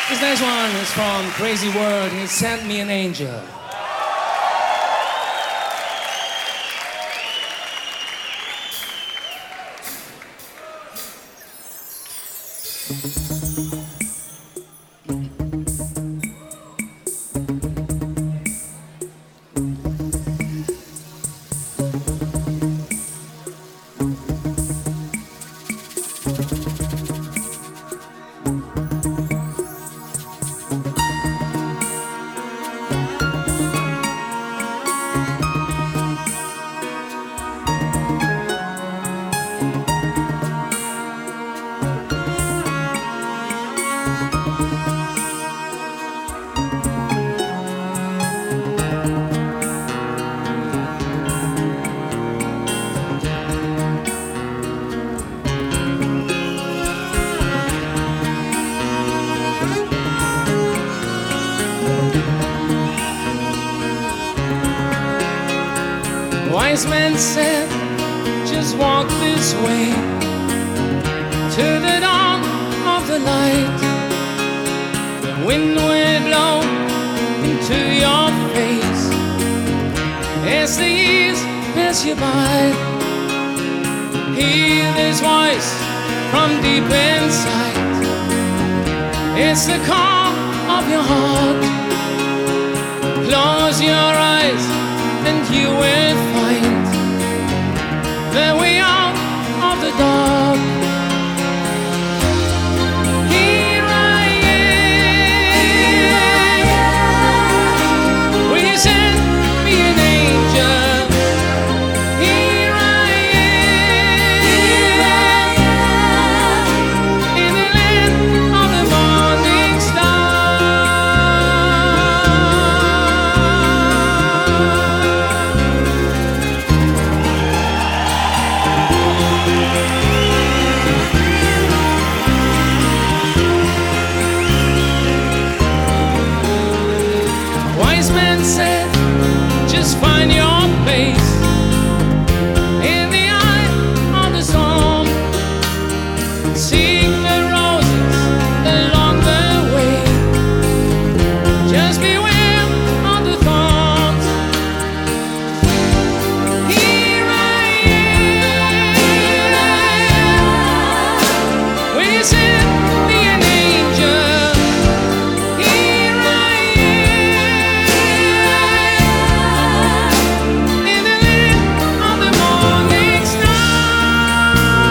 This next one is from Crazy World. He sent me an angel. Wise men said, just walk this way to the dawn of the light. The wind will blow into your face as the years pass you by. Hear this voice from deep inside. It's the call of your heart. Close your eyes and you will find the way out of the dark. Here I am. Will you send me an angel? Here I am, in the land of the morning star. Wise men said, just find your place in the eye of the storm. Seek the roses along the way. Just beware of the thorns. Here I am. Will you send me an angel? Here I am, in the land of the morning star.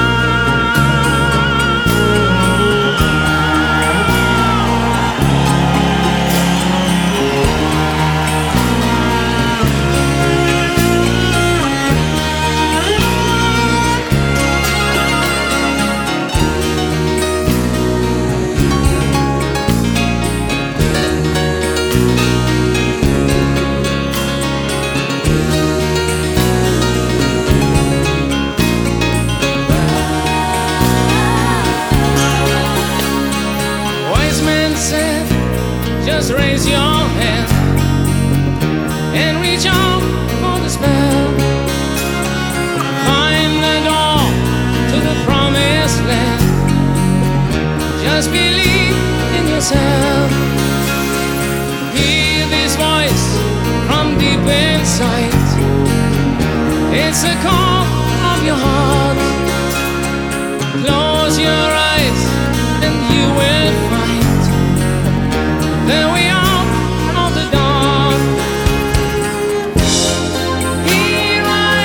Wise men said, just raise your hand and reach out for the spell. Find the door to the promised land. Just believe in yourself. Hear this voice from deep inside. It's the call of your heart. Close your eyes and you will find the way out of the dark. Here I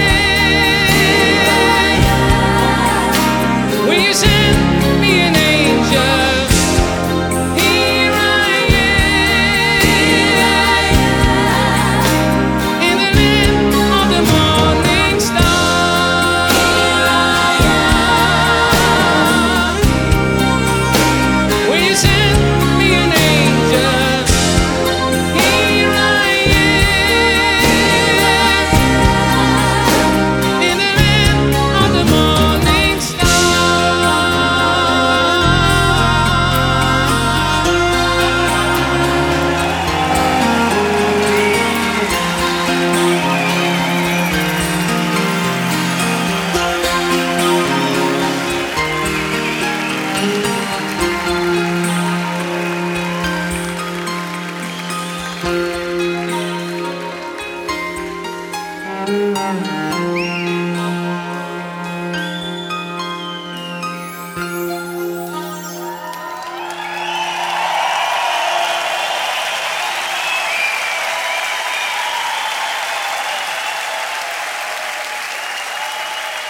am. Will you send me an angel? Here I am, in the land of the morning star.